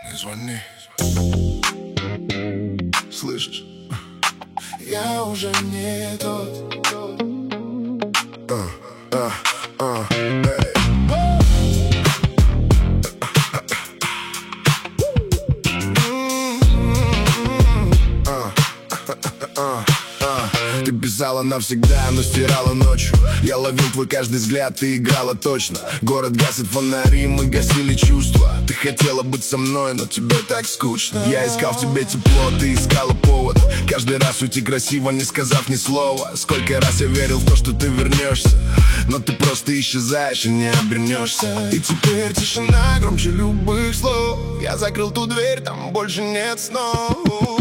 Не звони. Слышишь? Я уже не тот. Ты писала навсегда, но стирала ночью. Я ловил твой каждый взгляд, ты играла точно. Город гасит фонари, мы гасили чувства. Ты хотела быть со мной, но тебе так скучно. Я искал в тебе тепло, ты искала повод. Каждый раз уйти красиво, не сказав ни слова. Сколько раз я верил в то, что ты вернешься, но ты просто исчезаешь и не обернешься. И теперь тишина громче любых слов. Я закрыл ту дверь, там больше нет снов.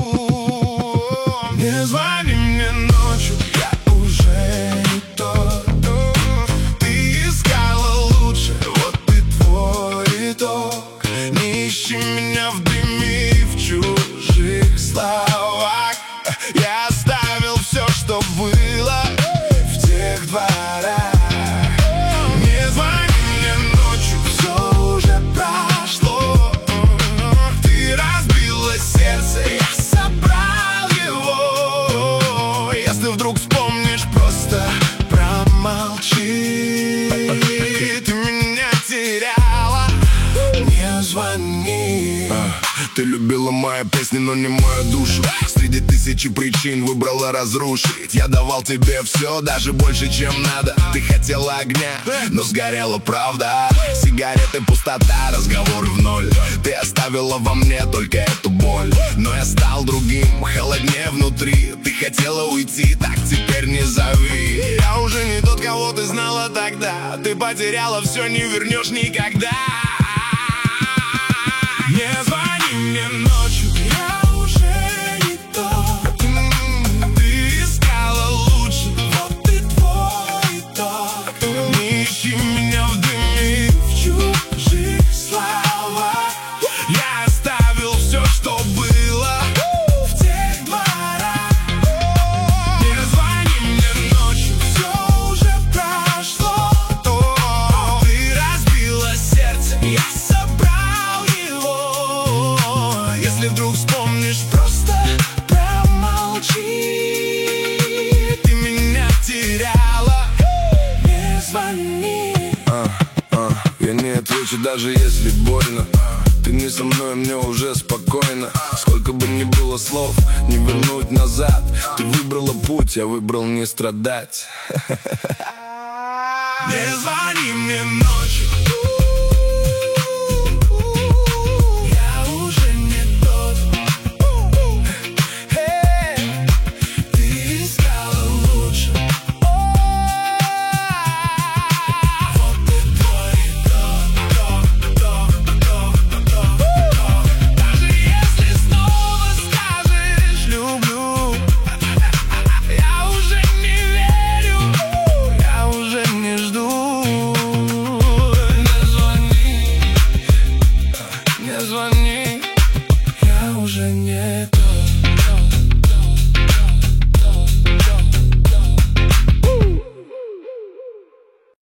Не звони мне ночью, я уже не тот. Ты искала лучше, вот и твой итог. Не ищи меня в дыме и в чужих словах. Я оставил все, что было в тех дворах. Не звони мне ночью, все уже прошло. Ты разбила сердце, я собрал его. Если вдруг вспомнишь, просто промолчи. Ты меня теряла, не звони. Ты любила мои песни, но не мою душу. Среди тысячи причин выбрала разрушить. Я давал тебе все, даже больше, чем надо. Ты хотела огня, но сгорела правда. Сигареты, пустота, разговоры в ноль. Ты оставила во мне только эту боль. Но я стал другим, холоднее внутри. Ты хотела уйти, так теперь не зови. Я уже не тот, кого ты знала тогда. Ты потеряла все, не вернешь никогда. Не звони мне ночью, я уже не тот. Ты искала лучше, вот и твой итог. Не ищи меня в дыме и в чужих словах. Я оставил все, что было в тех дворах. Не звони мне ночью, все уже прошло. Ты разбила сердце, я собрал его. Если вдруг вспомнишь, просто промолчи. Ты меня теряла, не звони. Я не отвечу, даже если больно. Ты не со мной, мне уже спокойно. Сколько бы ни было слов, не вернуть назад. Ты выбрала путь, я выбрал не страдать. Не звони мне ночью. Я уже не тот. Ты искала лучше. Вот и твой итог. Даже если снова скажешь люблю, я уже не верю, я уже не жду. Не звони, не звони, я уже не тот.